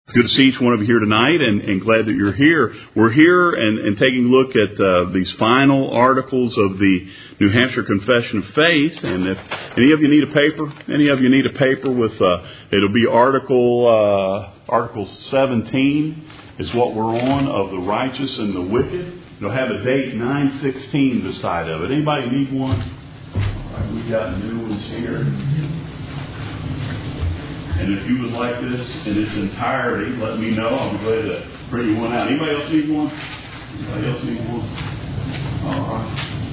Good to see each one of you here tonight, and glad that you're here. We're here and taking a look at these final articles of the New Hampshire Confession of Faith. And if any of you need a paper with it'll be Article 17 is what we're on, of the righteous and the wicked. It'll have a date 9/16 beside of it. Anybody need one? All right, we've got new ones here. And if you would like this in its entirety, let me know. I'll be glad to bring you one out. Anybody else need one? Anybody else need one? All right.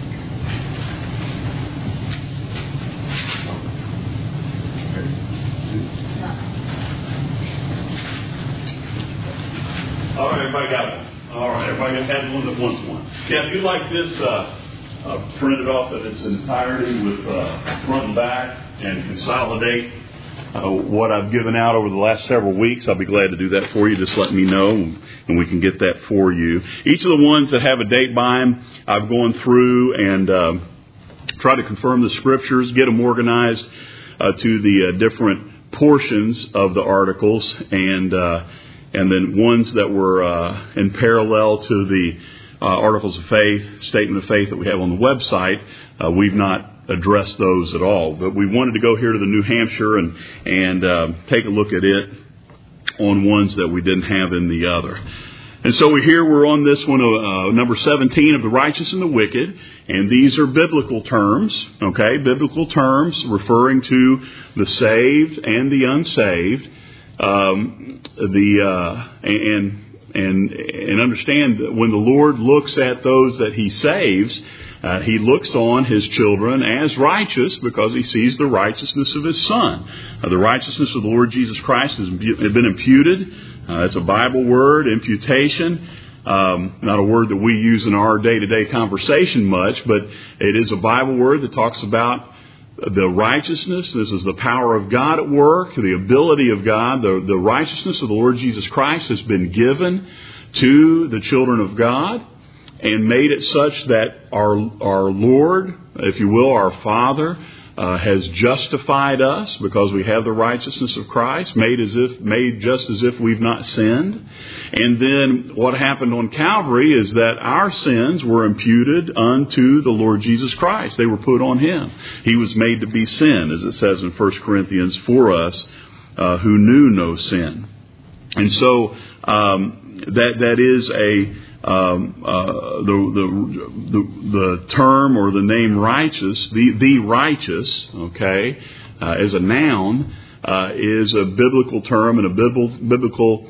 All right, everybody got one. All right, everybody has one that wants one. Yeah, if you'd like this printed off in its entirety with front and back and consolidate what I've given out over the last several weeks, I'll be glad to do that for you. Just let me know, and we can get that for you. Each of the ones that have a date by them, I've gone through and tried to confirm the scriptures, get them organized to the different portions of the articles, and then ones that were in parallel to the Articles of Faith, Statement of Faith that we have on the website. We've not address those at all, but we wanted to go here to the New Hampshire and take a look at it on ones that we didn't have in the other. And so we're on this one, number 17 of the righteous and the wicked, and these are biblical terms, okay? Biblical terms referring to the saved and the unsaved, and understand that when the Lord looks at those that He saves, He looks on His children as righteous because He sees the righteousness of His Son. The righteousness of the Lord Jesus Christ has been imputed. It's a Bible word, imputation. Not a word that we use in our day-to-day conversation much, but it is a Bible word that talks about the righteousness. This is the power of God at work, the ability of God. The righteousness of the Lord Jesus Christ has been given to the children of God, and made it such that our Lord, if you will, our Father, has justified us because we have the righteousness of Christ, made just as if we've not sinned. And then what happened on Calvary is that our sins were imputed unto the Lord Jesus Christ. They were put on Him. He was made to be sin, as it says in 1 Corinthians, for us who knew no sin. And so that is the term or the name righteous, the righteous, okay, as a noun, is a biblical term and a biblical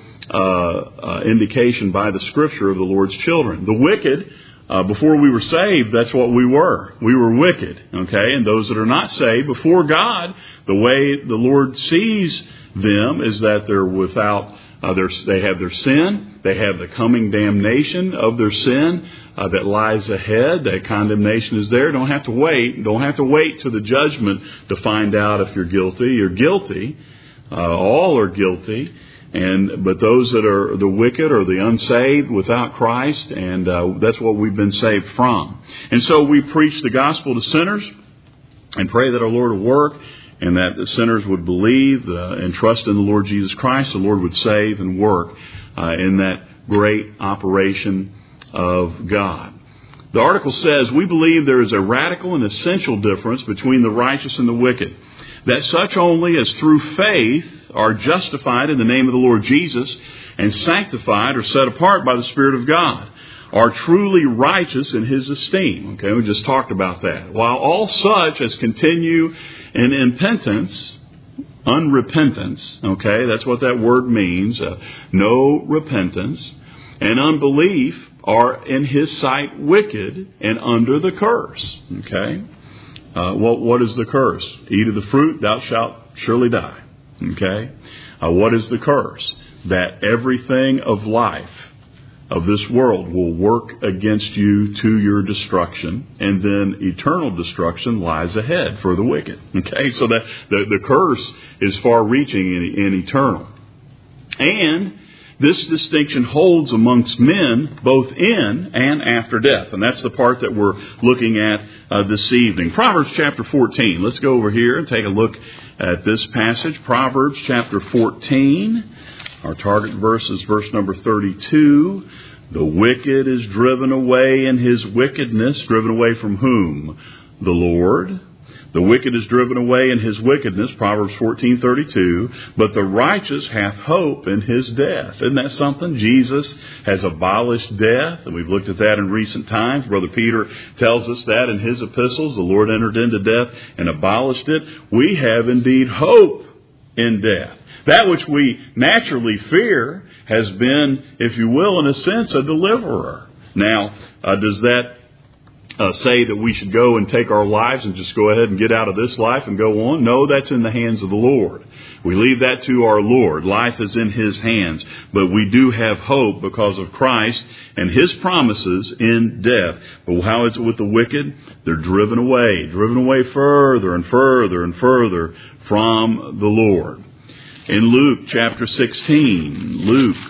indication by the Scripture of the Lord's children. The wicked, before we were saved, that's what we were. We were wicked, okay? And those that are not saved, before God, the way the Lord sees them is that they're without. They have their sin. They have the coming damnation of their sin that lies ahead. That condemnation is there. Don't have to wait. Don't have to wait to the judgment to find out if you're guilty. You're guilty. All are guilty. But those that are the wicked are the unsaved without Christ, and that's what we've been saved from. And so we preach the gospel to sinners and pray that our Lord will work, and that the sinners would believe and trust in the Lord Jesus Christ. The Lord would save and work in that great operation of God. The article says, we believe there is a radical and essential difference between the righteous and the wicked, that such only as through faith are justified in the name of the Lord Jesus and sanctified or set apart by the Spirit of God are truly righteous in His esteem. Okay, we just talked about that. While all such as continue in impotence, unrepentance, okay, that's what that word means, no repentance, and unbelief are in His sight wicked and under the curse. Okay, what is the curse? Eat of the fruit, thou shalt surely die. Okay, what is the curse? That everything of life of this world will work against you to your destruction, and then eternal destruction lies ahead for the wicked. Okay, so that the curse is far-reaching and eternal. And this distinction holds amongst men both in and after death. And that's the part that we're looking at this evening. Proverbs chapter 14. Let's go over here and take a look at this passage. Proverbs chapter 14. Our target verse is verse number 32. The wicked is driven away in his wickedness. Driven away from whom? The Lord. The wicked is driven away in his wickedness, Proverbs 14:32. But the righteous hath hope in his death. Isn't that something? Jesus has abolished death, and we've looked at that in recent times. Brother Peter tells us that in his epistles. The Lord entered into death and abolished it. We have indeed hope in death. That which we naturally fear has been, if you will, in a sense, a deliverer. Now, does that say that we should go and take our lives and just go ahead and get out of this life and go on? No, that's in the hands of the Lord. We leave that to our Lord. Life is in His hands. But we do have hope because of Christ and His promises in death. But how is it with the wicked? They're driven away further and further and further from the Lord. In Luke chapter 16,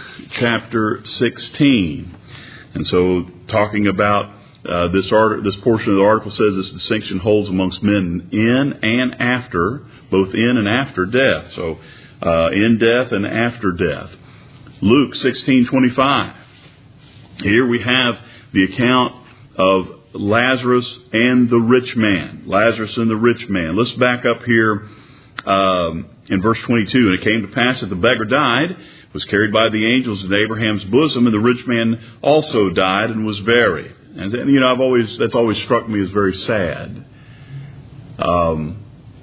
and so talking about this portion of the article says this distinction holds amongst men in and after, both in and after death. So in death and after death. Luke 16:25. Here we have the account of Lazarus and the rich man. Lazarus and the rich man. Let's back up here in verse 22. And it came to pass that the beggar died, was carried by the angels in Abraham's bosom, and the rich man also died and was buried. And then, that's always struck me as very sad. The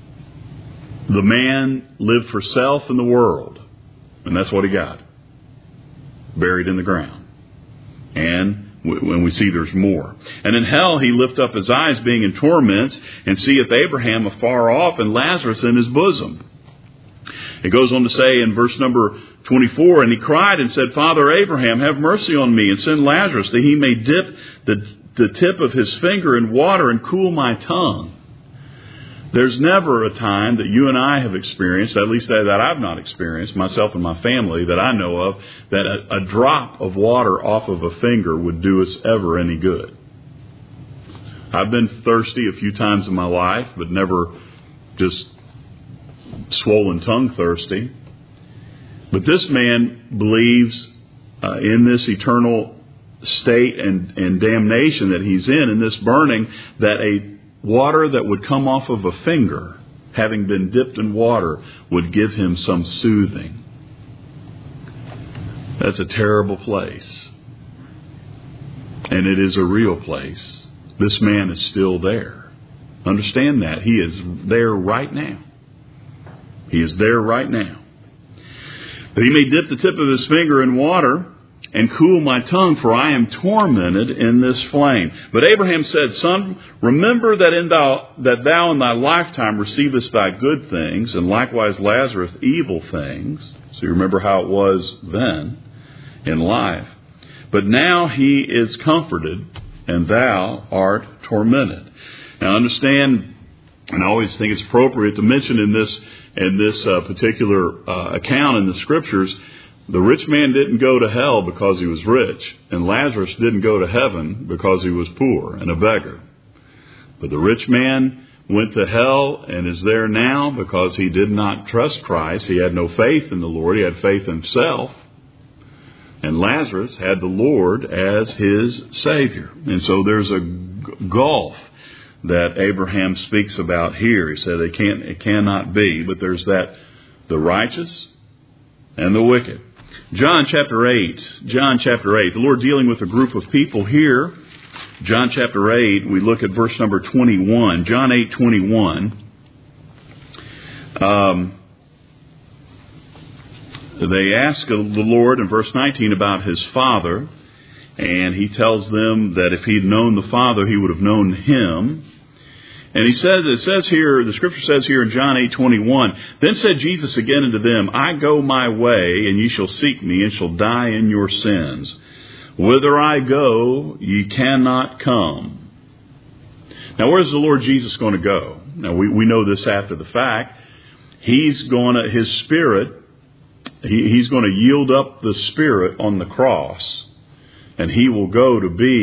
man lived for self and the world, and that's what he got. Buried in the ground. And when we see there's more. And in hell he lift up his eyes, being in torments, and seeth Abraham afar off and Lazarus in his bosom. It goes on to say in verse number 24, and he cried and said, Father Abraham, have mercy on me, and send Lazarus, that he may dip the tip of his finger in water and cool my tongue. There's never a time that you and I have experienced, at least that I've not experienced, myself and my family, that I know of, that a drop of water off of a finger would do us ever any good. I've been thirsty a few times in my life, but never just swollen tongue thirsty. But this man believes in this eternal state and damnation that he's in this burning, that a water that would come off of a finger, having been dipped in water, would give him some soothing. That's a terrible place. And it is a real place. This man is still there. Understand that. He is there right now. He is there right now. That he may dip the tip of his finger in water and cool my tongue, for I am tormented in this flame. But Abraham said, Son, remember that thou in thy lifetime receivest thy good things, and likewise Lazarus evil things. So you remember how it was then in life. But now he is comforted, and thou art tormented. Now understand, and I always think it's appropriate to mention in this particular account in the Scriptures, the rich man didn't go to hell because he was rich, and Lazarus didn't go to heaven because he was poor and a beggar. But the rich man went to hell and is there now because he did not trust Christ. He had no faith in the Lord. He had faith in himself. And Lazarus had the Lord as his Savior. And so there's a gulf that Abraham speaks about here. He said it cannot be, but there's that, the righteous and the wicked. John chapter 8. The Lord dealing with a group of people here. John chapter 8, we look at verse number 21. John 8:21. They ask the Lord in verse 19 about His Father, and He tells them that if He'd known the Father, He would have known Him. And it says here, the Scripture says here in John 8:21, Then said Jesus again unto them, I go my way, and ye shall seek me, and shall die in your sins. Whither I go, ye cannot come. Now, where's the Lord Jesus going to go? Now, we know this after the fact. His Spirit, He's going to yield up the Spirit on the cross, and He will go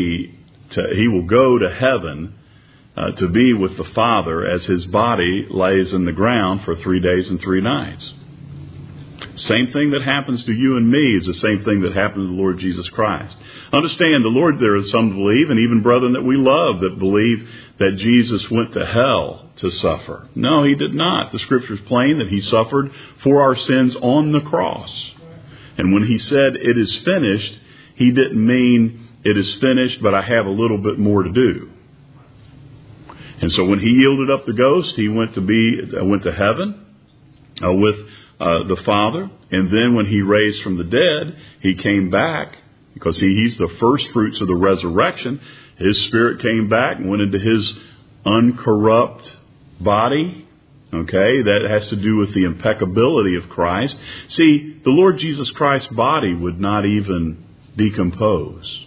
to heaven to be with the Father as His body lays in the ground for 3 days and 3 nights. Same thing that happens to you and me is the same thing that happened to the Lord Jesus Christ. Understand, the Lord, there are some believe, and even brethren that we love, that believe that Jesus went to hell to suffer. No, He did not. The Scripture is plain that He suffered for our sins on the cross. And when He said, "It is finished," He didn't mean, "It is finished, but I have a little bit more to do." And so when He yielded up the ghost, He went to heaven with the Father. And then when He raised from the dead, He came back, because He's the first fruits of the resurrection. His Spirit came back and went into His uncorrupt body. Okay, that has to do with the impeccability of Christ. See, the Lord Jesus Christ's body would not even decompose.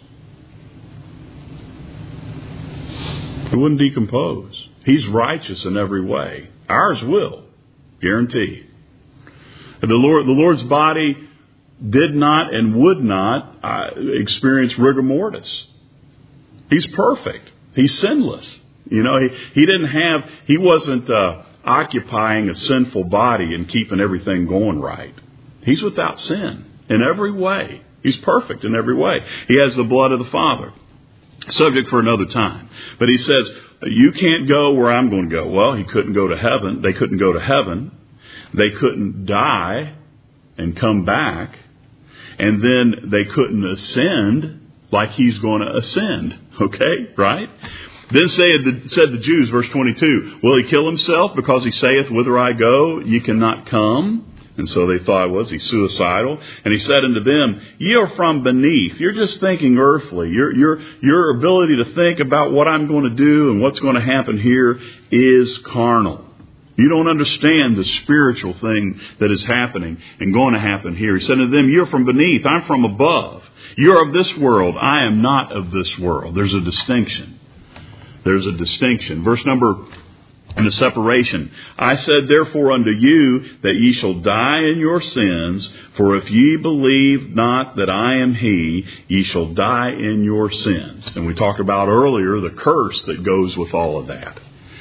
It wouldn't decompose. He's righteous in every way. Ours will, guarantee. The Lord's body did not and would not experience rigor mortis. He's perfect. He's sinless. You know, he wasn't occupying a sinful body and keeping everything going right. He's without sin in every way. He's perfect in every way. He has the blood of the Father. Subject for another time. But He says, you can't go where I'm going to go. Well, He couldn't go to heaven. They couldn't go to heaven. They couldn't die and come back. And then they couldn't ascend like He's going to ascend. Okay, right? Then said the Jews, verse 22, will He kill Himself because He saith, whither I go, ye cannot come? And so they thought, was He suicidal? And He said unto them, ye are from beneath. You're just thinking earthly. Your ability to think about what I'm going to do and what's going to happen here is carnal. You don't understand the spiritual thing that is happening and going to happen here. He said to them, you're from beneath. I'm from above. You're of this world. I am not of this world. There's a distinction. There's a distinction. Verse number and the separation. I said, therefore, unto you that ye shall die in your sins, for if ye believe not that I am He, ye shall die in your sins. And we talked about earlier the curse that goes with all of that.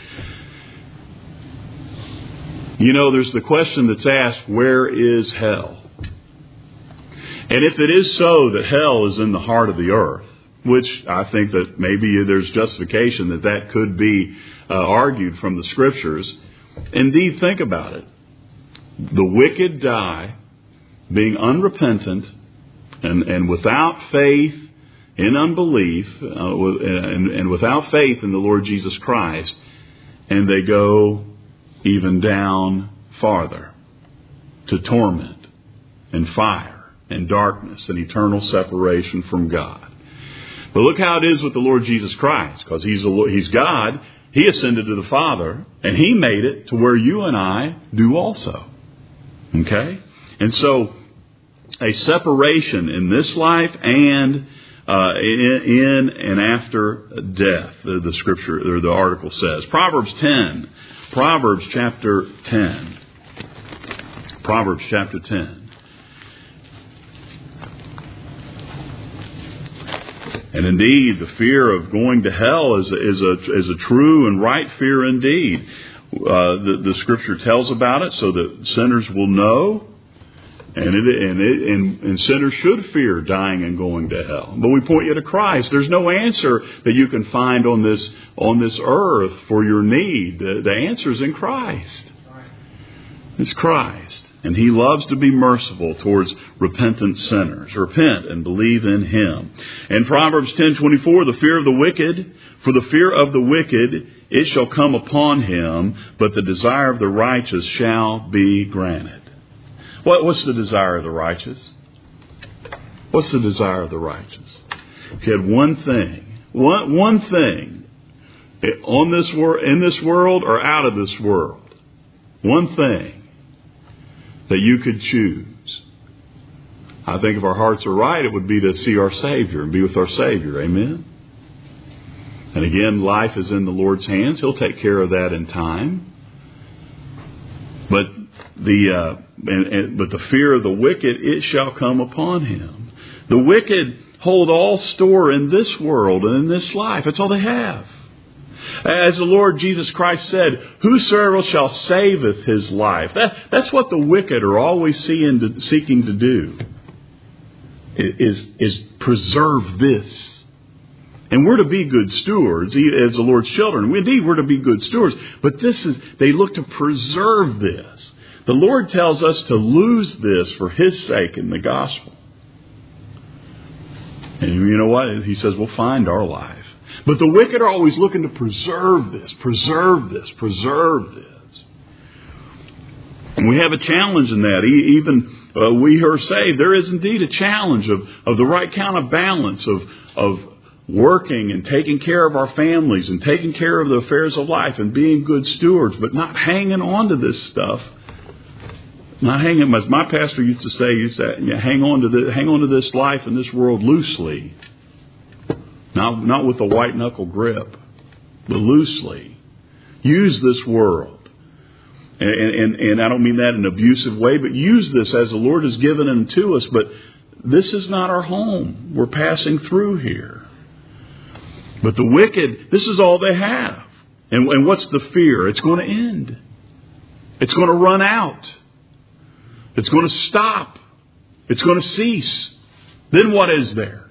You know, there's the question that's asked, where is hell? And if it is so that hell is in the heart of the earth, which I think that maybe there's justification that could be argued from the Scriptures. Indeed, think about it. The wicked die being unrepentant and without faith in unbelief and without faith in the Lord Jesus Christ, and they go even down farther to torment and fire and darkness and eternal separation from God. But look how it is with the Lord Jesus Christ, because He's God. He ascended to the Father, and He made it to where you and I do also. Okay? And so, a separation in this life and in and after death, the Scripture, or the article says. Proverbs chapter 10. Proverbs chapter 10. And indeed, the fear of going to hell is a true and right fear indeed. The Scripture tells about it so that sinners will know, and sinners should fear dying and going to hell. But we point you to Christ. There's no answer that you can find on this earth for your need. The answer is in Christ. It's Christ. And He loves to be merciful towards repentant sinners. Repent and believe in Him. And Proverbs 10:24, the fear of the wicked, for the fear of the wicked, it shall come upon him, but the desire of the righteous shall be granted. What's the desire of the righteous? What's the desire of the righteous? If you had one thing in this world or out of this world, one thing that you could choose. I think if our hearts are right, it would be to see our Savior and be with our Savior. Amen? And again, life is in the Lord's hands. He'll take care of that in time. But the fear of the wicked, it shall come upon him. The wicked hold all store in this world and in this life. That's all they have. As the Lord Jesus Christ said, whosoever shall saveth his life. That's what the wicked are always seeking to do, is preserve this. And we're to be good stewards as the Lord's children. Indeed, we're to be good stewards. But they look to preserve this. The Lord tells us to lose this for His sake in the gospel. And you know what? He says, we'll find our life. But the wicked are always looking to preserve this, preserve this, preserve this. And we have a challenge in that. Even we who are saved, there is indeed a challenge of the right kind of balance of working and taking care of our families and taking care of the affairs of life and being good stewards, but not hanging on to this stuff. Not hanging, as my pastor used to say, hang on to this life and this world loosely. Not with a white knuckle grip, but loosely. Use this world. And I don't mean that in an abusive way, but use this as the Lord has given it to us. But this is not our home. We're passing through here. But the wicked, this is all they have. And what's the fear? It's going to end. It's going to run out. It's going to stop. It's going to cease. Then what is there?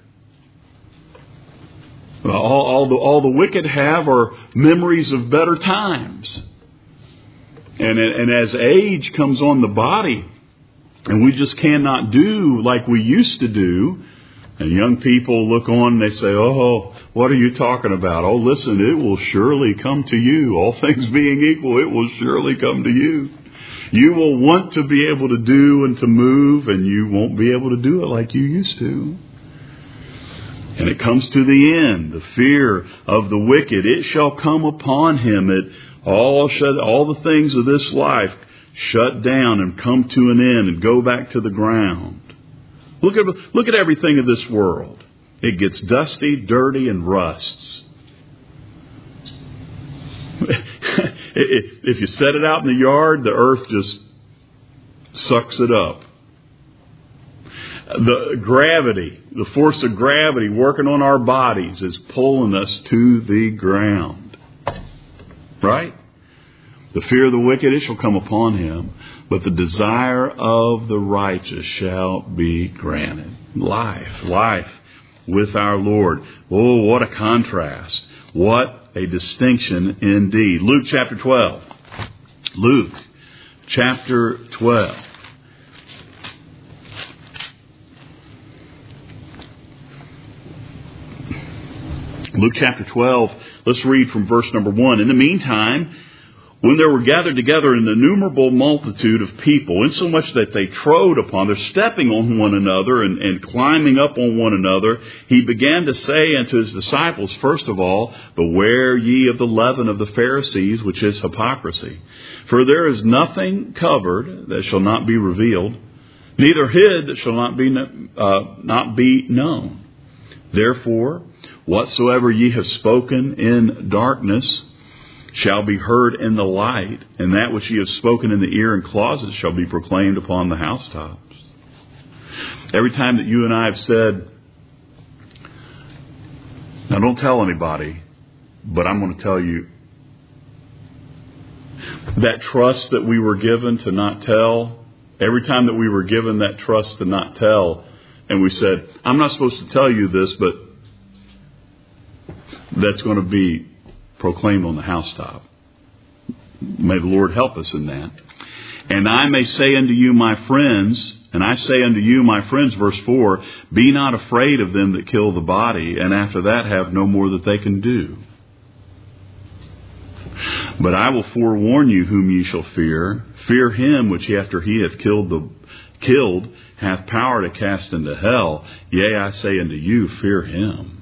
Well, all the wicked have are memories of better times. And as age comes on the body, and we just cannot do like we used to do, and young people look on and they say, oh, what are you talking about? Oh, listen, it will surely come to you. All things being equal, it will surely come to you. You will want to be able to do and to move, and you won't be able to do it like you used to. And it comes to the end, the fear of the wicked. It shall come upon him. All the things of this life shut down and come to an end and go back to the ground. Look at everything of this world. It gets dusty, dirty, and rusts. If you set it out in the yard, the earth just sucks it up. The force of gravity working on our bodies is pulling us to the ground. Right? The fear of the wicked, it shall come upon him, but the desire of the righteous shall be granted. Life with our Lord. Oh, what a contrast. What a distinction indeed. Luke chapter 12. Luke chapter 12. Luke chapter 12, let's read from verse number 1. In the meantime, when there were gathered together an innumerable multitude of people, insomuch that they trode upon, they're stepping on one another and climbing up on one another, he began to say unto his disciples, first of all, beware ye of the leaven of the Pharisees, which is hypocrisy. For there is nothing covered that shall not be revealed, neither hid that shall not be known. Therefore, whatsoever ye have spoken in darkness shall be heard in the light, and that which ye have spoken in the ear and closet shall be proclaimed upon the housetops. Every time that you and I have said, now don't tell anybody, but I'm going to tell you, that trust that we were given to not tell, every time that we were given that trust to not tell, and we said, I'm not supposed to tell you this, but that's going to be proclaimed on the housetop. May the Lord help us in that. And I may say unto you, my friends, and I say unto you, my friends, verse 4, be not afraid of them that kill the body, and after that have no more that they can do. But I will forewarn you whom ye shall fear. Fear him which after he hath killed hath power to cast into hell. Yea, I say unto you, fear him.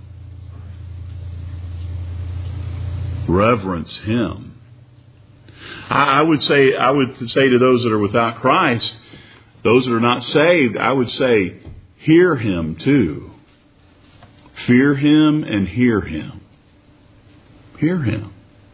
Reverence him. I would say to those that are without Christ, those that are not saved, I would say, hear him too. Fear him and hear him. Hear him.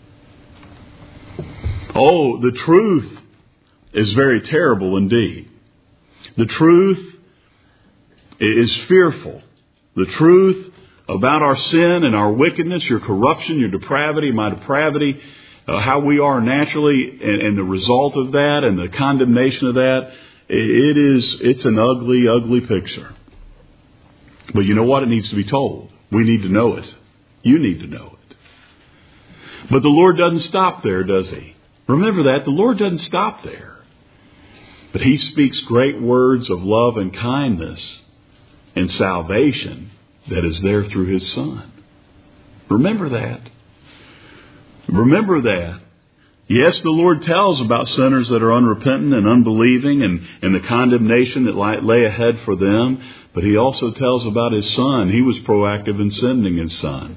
Oh, the truth is very terrible indeed. The truth is fearful. The truth about our sin and our wickedness, your corruption, your depravity, my depravity, how we are naturally, and the result of that and the condemnation of that, it's an ugly, ugly picture. But you know what? It needs to be told. We need to know it. You need to know it. But the Lord doesn't stop there, does He? Remember that. The Lord doesn't stop there. But He speaks great words of love and kindness and salvation that is there through His Son. Remember that. Remember that. Yes, the Lord tells about sinners that are unrepentant and unbelieving and the condemnation that lay ahead for them. But He also tells about His Son. He was proactive in sending His Son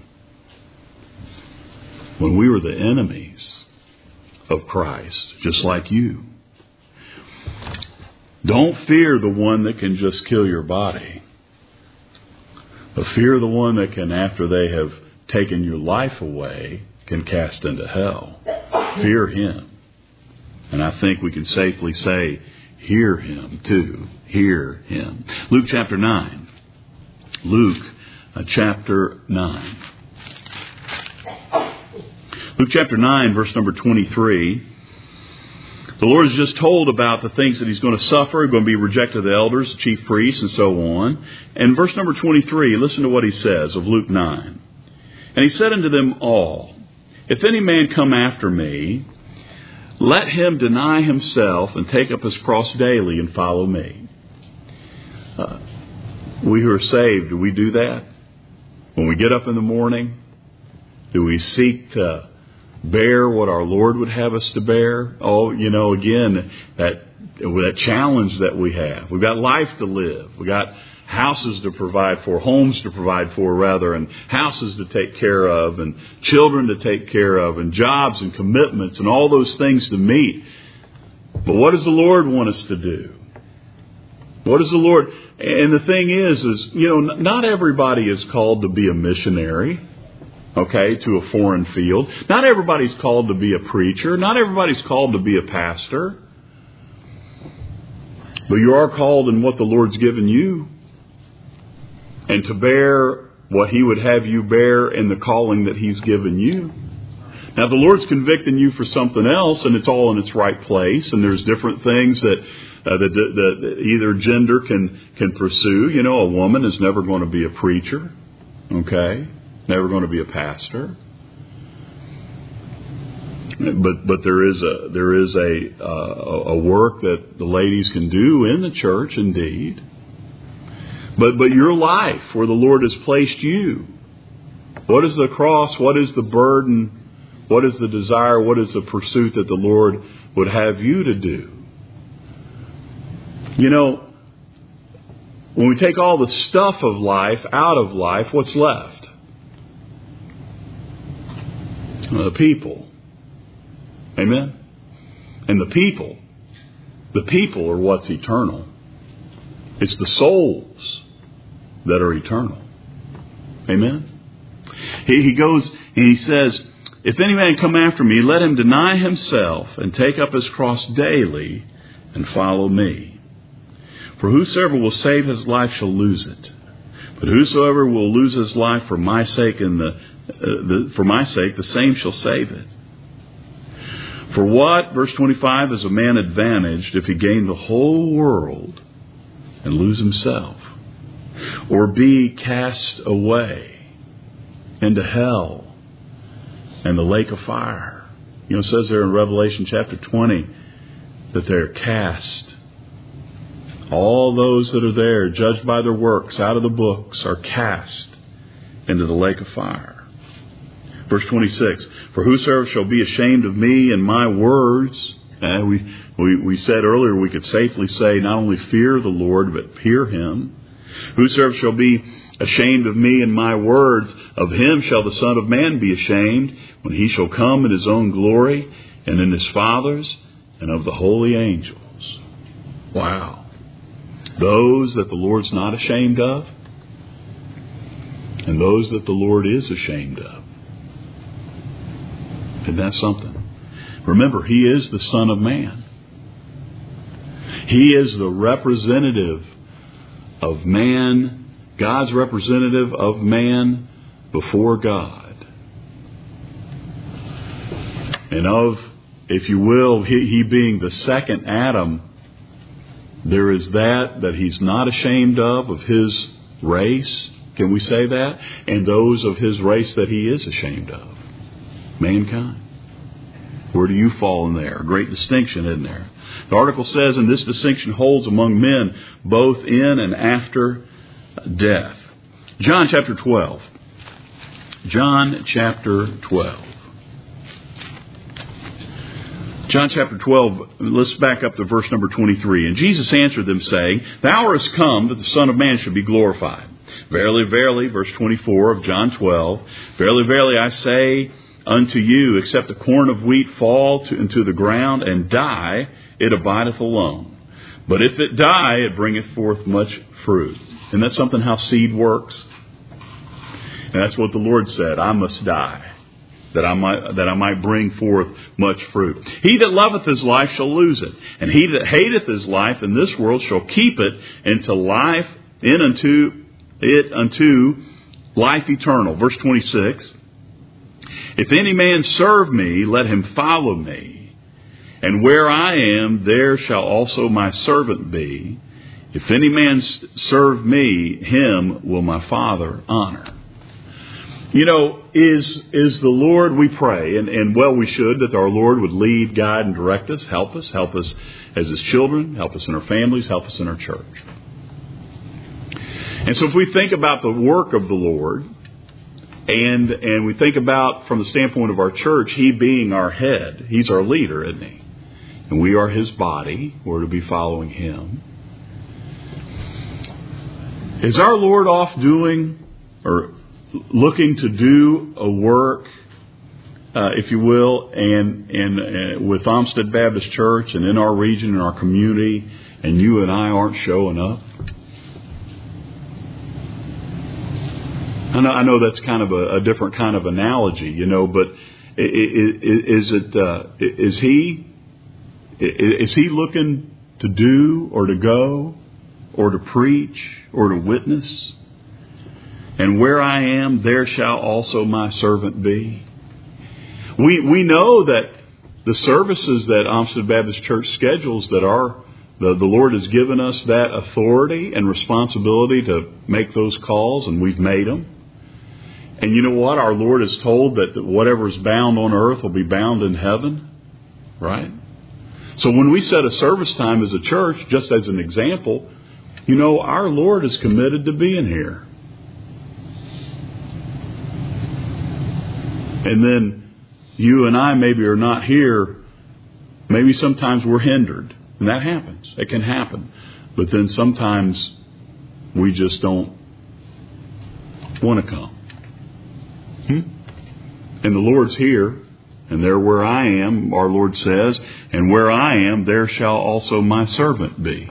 when we were the enemies of Christ, just like you. Don't fear the one that can just kill your body. But fear the one that can, after they have taken your life away, can cast into hell. Fear Him. And I think we can safely say, hear Him too. Hear Him. Luke chapter 9. Luke chapter 9. Luke chapter 9, verse number 23. The Lord has just told about the things that He's going to suffer. He's going to be rejected of the elders, the chief priests, and so on. And verse number 23, listen to what He says of Luke 9. And He said unto them all, if any man come after me, let him deny himself and take up his cross daily and follow me. We who are saved, do we do that? When we get up in the morning, do we seek to bear what our Lord would have us to bear? Oh, again, that challenge that we have. We've got life to live. We've got houses to provide for, homes to provide for, rather, and houses to take care of, and children to take care of, and jobs and commitments, and all those things to meet. But what does the Lord want us to do? What does the Lord... And the thing is, not everybody is called to be a missionary, okay, to a foreign field. Not everybody's called to be a preacher. Not everybody's called to be a pastor. But you are called in what the Lord's given you, and to bear what He would have you bear in the calling that He's given you. Now, the Lord's convicting you for something else, and it's all in its right place, and there's different things that either gender can pursue. A woman is never going to be a preacher, okay? Never going to be a pastor. But there is a work that the ladies can do in the church, indeed. But your life, where the Lord has placed you, what is the cross? What is the burden? What is the desire? What is the pursuit that the Lord would have you to do? When we take all the stuff of life out of life, what's left? The people. Amen? And the people are what's eternal. It's the souls that are eternal. Amen? He goes and he says, if any man come after me, let him deny himself and take up his cross daily and follow me. For whosoever will save his life shall lose it. But whosoever will lose his life for my sake the same shall save it. For what, verse 25, is a man advantaged if he gain the whole world and lose himself, or be cast away into hell and the lake of fire? It says there in Revelation chapter 20 that they're cast. All those that are there, judged by their works out of the books, are cast into the lake of fire. Verse 26, for whosoever shall be ashamed of me and my words, we said earlier we could safely say not only fear the Lord, but hear Him. Whosoever shall be ashamed of me and my words, of him shall the Son of Man be ashamed, when He shall come in His own glory, and in His Father's, and of the holy angels. Wow. Those that the Lord's not ashamed of, and those that the Lord is ashamed of. Isn't that something? Remember, He is the Son of Man. He is the representative of man God's representative of man before God. And of, if you will, he being the second Adam, there is that he's not ashamed of his race. Can we say that? And those of his race that he is ashamed of. Mankind. Where do you fall in there? A great distinction, isn't there? The article says, and this distinction holds among men both in and after death. John chapter 12. John chapter 12. John chapter 12, let's back up to verse number 23. And Jesus answered them, saying, The hour is come that the Son of Man should be glorified. Verily, verily, verse 24 of John 12, Verily, verily, I say unto you, except a corn of wheat fall into the ground and die, it abideth alone. But if it die, it bringeth forth much fruit. Isn't that something how seed works? And that's what the Lord said, I must die, that I might bring forth much fruit. He that loveth his life shall lose it, and he that hateth his life in this world shall keep it unto life, unto life eternal. Verse 26. If any man serve me, let him follow me. And where I am, there shall also my servant be. If any man serve me, him will my Father honor. You know, is the Lord, we pray, and well we should, that our Lord would lead, guide, and direct us, help us as His children, help us in our families, help us in our church. And so if we think about the work of the Lord, and we think about from the standpoint of our church, He being our head, He's our leader, isn't He? And we are His body, we're to be following Him. Is our Lord off doing or looking to do a work, if you will, and with Olmsted Baptist Church and in our region, in our community, and you and I aren't showing up? I know that's kind of a different kind of analogy, you know, but is he looking to do or to go or to preach or to witness? And where I am, there shall also my servant be. We know that the services that Olmsted Baptist Church schedules, that the Lord has given us that authority and responsibility to make those calls, and we've made them. And you know what? Our Lord has told that whatever is bound on earth will be bound in heaven. Right? So when we set a service time as a church, just as an example, you know, our Lord is committed to being here. And then you and I maybe are not here. Maybe sometimes we're hindered. And that happens. It can happen. But then sometimes we just don't want to come. And the Lord's here. And there where I am, our Lord says, and where I am, there shall also my servant be.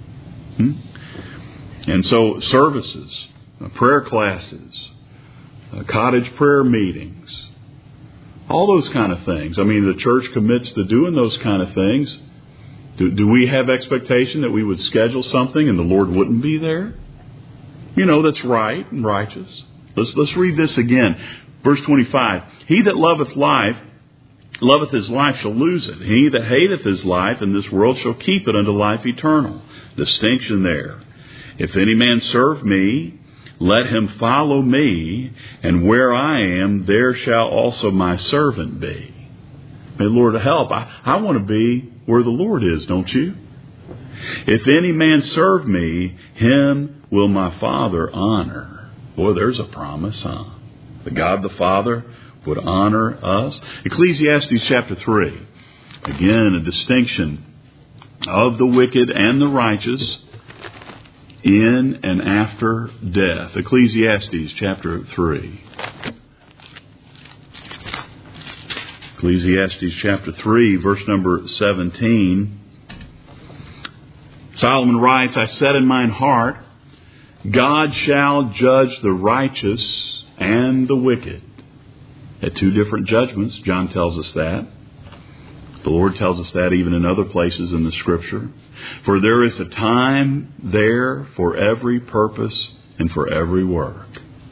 And so services, prayer classes, cottage prayer meetings, all those kind of things. I mean, the church commits to doing those kind of things. Do we have expectation that we would schedule something and the Lord wouldn't be there? You know, that's right and righteous. Let's read this again. Verse 25. He that loveth his life shall lose it. He that hateth his life in this world shall keep it unto life eternal. Distinction there. If any man serve me, let him follow me, and where I am, there shall also my servant be. May the Lord help. I want to be where the Lord is, don't you? If any man serve me, him will my Father honor. Boy, there's a promise, huh? The God the Father would honor us. Ecclesiastes chapter 3. Again, a distinction of the wicked and the righteous in and after death. Ecclesiastes chapter 3. Ecclesiastes chapter 3, verse number 17. Solomon writes, I said in mine heart, God shall judge the righteous and the wicked. At two different judgments, John tells us that. The Lord tells us that even in other places in the Scripture. For there is a time there for every purpose and for every work.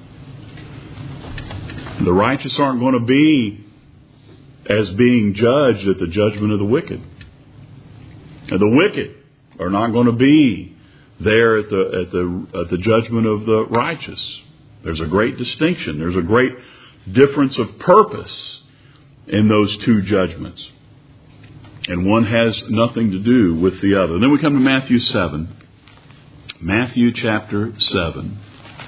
The righteous aren't going to be as being judged at the judgment of the wicked. And the wicked are not going to be there at the judgment of the righteous. There's a great distinction. There's a great difference of purpose in those two judgments. And one has nothing to do with the other. Then we come to Matthew 7. Matthew chapter 7.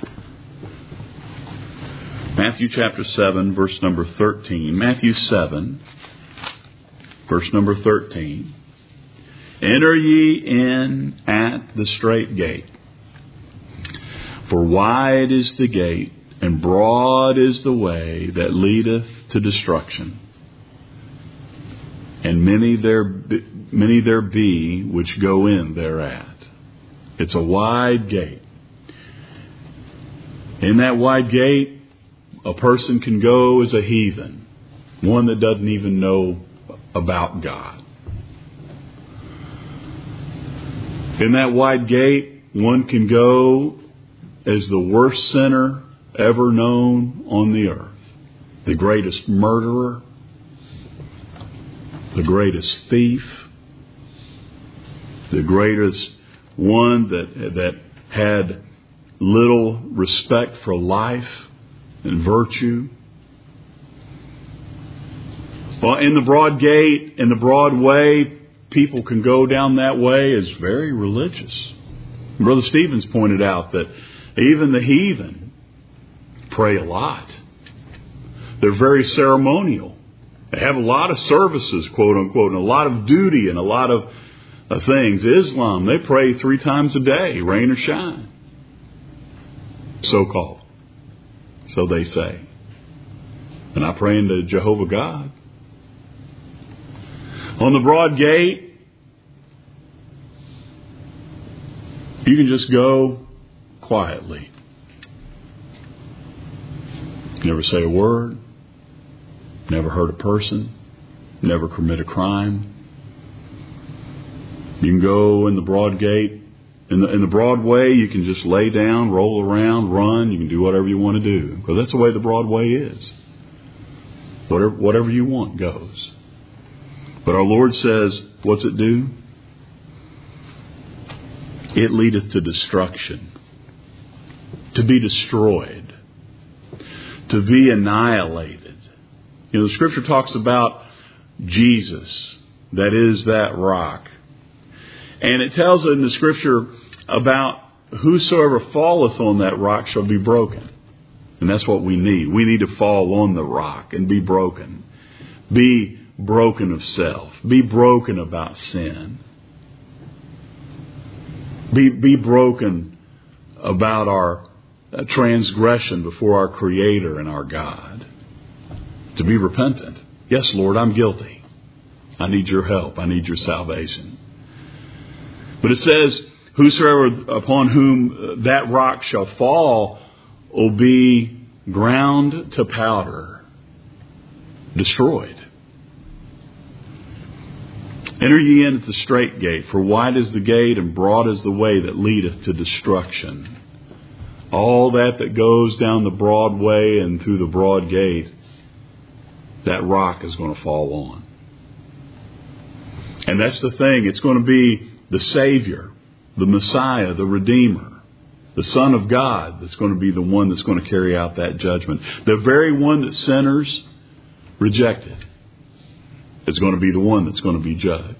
Matthew chapter 7, verse number 13. Matthew 7, verse number 13. Enter ye in at the strait gate. For wide is the gate, and broad is the way that leadeth to destruction. And many there be which go in thereat. It's a wide gate. In that wide gate, a person can go as a heathen, one that doesn't even know about God. In that wide gate, one can go as the worst sinner ever known on the earth, the greatest murderer, the greatest thief, the greatest one that had little respect for life and virtue. Well, in the broad gate, in the broad way, people can go down that way as very religious. Brother Stevens pointed out that even the heathen pray a lot. They're very ceremonial. They have a lot of services, quote unquote, and a lot of duty and a lot of things. Islam, they pray 3 times a day, rain or shine. So-called. So they say. And I pray to Jehovah God. On the broad gate, you can just go quietly. Never say a word. Never hurt a person. Never commit a crime. You can go in the broad gate. In the broad way, you can just lay down, roll around, run. You can do whatever you want to do. Because that's the way the broad way is. Whatever you want goes. But our Lord says, what's it do? It leadeth to destruction. To be destroyed. To be annihilated. You know, the Scripture talks about Jesus. That is that rock. And it tells in the Scripture about whosoever falleth on that rock shall be broken. And that's what we need. We need to fall on the rock and be broken. Be broken of self. Be broken about sin. Be broken about our transgression before our Creator and our God. To be repentant. Yes, Lord, I'm guilty. I need your help. I need your salvation. But it says, whosoever upon whom that rock shall fall will be ground to powder, destroyed. Enter ye in at the strait gate, for wide is the gate and broad is the way that leadeth to destruction. All that goes down the broad way and through the broad gate, that rock is going to fall on. And that's the thing. It's going to be the Savior, the Messiah, the Redeemer, the Son of God that's going to be the one that's going to carry out that judgment. The very one that sinners rejected is going to be the one that's going to be judged.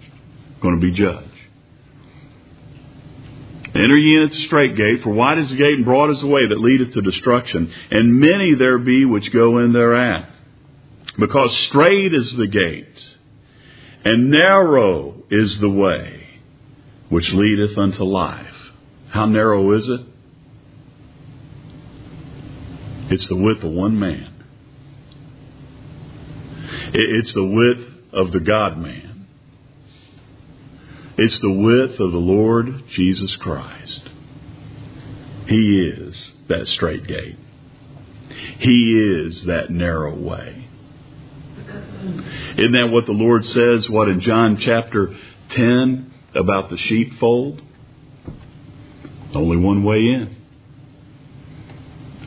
Enter ye in at the strait gate, for wide is the gate and broad is the way that leadeth to destruction, and many there be which go in thereat. Because strait is the gate, and narrow is the way which leadeth unto life. How narrow is it? It's the width of one man. It's the width of the God-man. It's the width of the Lord Jesus Christ. He is that strait gate. He is that narrow way. Isn't that what the Lord says, in John chapter 10 about the sheepfold? Only one way in.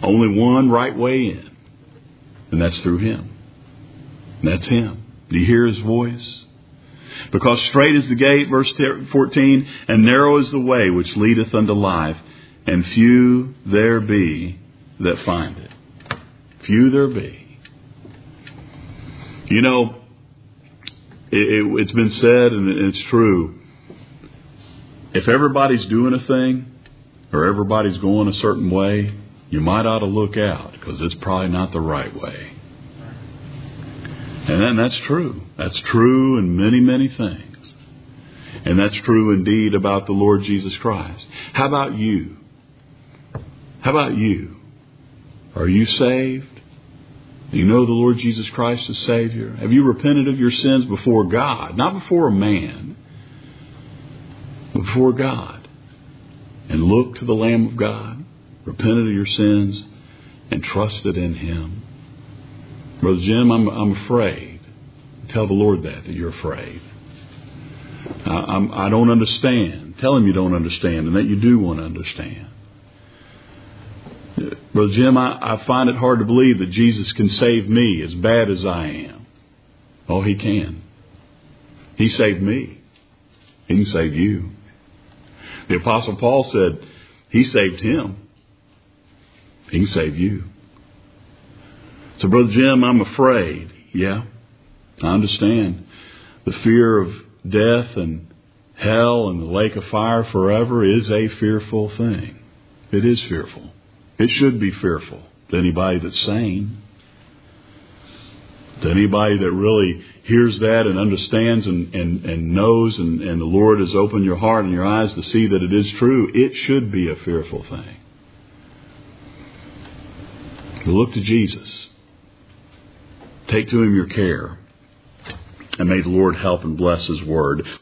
Only one right way in, and that's through Him. And that's Him. Do you hear His voice? Because straight is the gate, verse 14, and narrow is the way which leadeth unto life, and few there be that find it. Few there be. You know, it's been said, and it's true, if everybody's doing a thing, or everybody's going a certain way, you might ought to look out, because it's probably not the right way. And then that's true. That's true in many, many things. And that's true indeed about the Lord Jesus Christ. How about you? How about you? Are you saved? Do you know the Lord Jesus Christ as Savior? Have you repented of your sins before God? Not before a man, but before God. And looked to the Lamb of God, repented of your sins, and trusted in Him. Brother Jim, I'm afraid. Tell the Lord that you're afraid. I don't understand. Tell Him you don't understand and that you do want to understand. Brother Jim, I find it hard to believe that Jesus can save me as bad as I am. Oh, He can. He saved me. He can save you. The Apostle Paul said He saved him. He can save you. So, Brother Jim, I'm afraid. Yeah, I understand. The fear of death and hell and the lake of fire forever is a fearful thing. It is fearful. It should be fearful to anybody that's sane. To anybody that really hears that and understands and knows and the Lord has opened your heart and your eyes to see that it is true, it should be a fearful thing. But look to Jesus. Take to Him your care. And may the Lord help and bless His word.